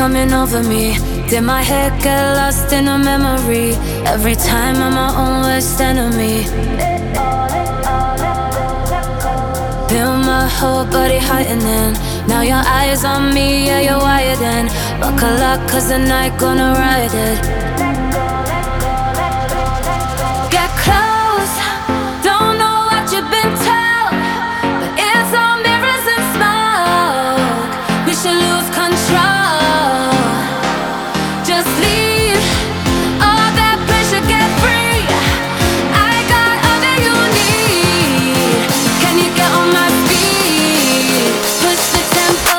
coming over me? Did my head get lost in a memory? Every time I'm my own worst enemy. Feel my whole body heightening. Now your eyes on me, yeah, you're wired in. Buckle up, cause the night gonna ride it. Get close, don't know what you've been told, but it's all mirrors and smoke. We should lose control. Just leave all that pressure, get free. I got all that you need. Can you get on my speed? Push the tempo.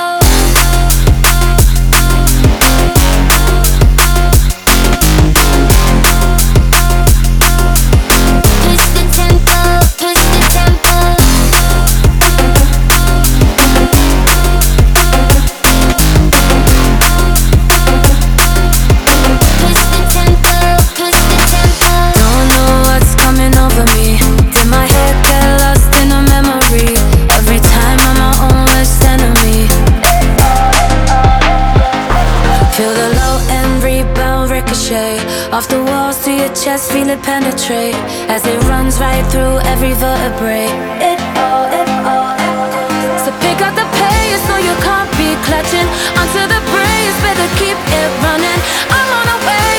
Push the tempo, push the tempo. Push the tempo, push the tempo. Don't know what's coming over me. Did my head get lost in a memory? Every time I'm my own worst enemy. Feel the low end rebound ricochet off the walls to your chest, feel it penetrate as it runs right through every vertebrae. It all echoes. So pick up the pace so you can't be clutching onto the breeze. Better keep it running. I'm on a way.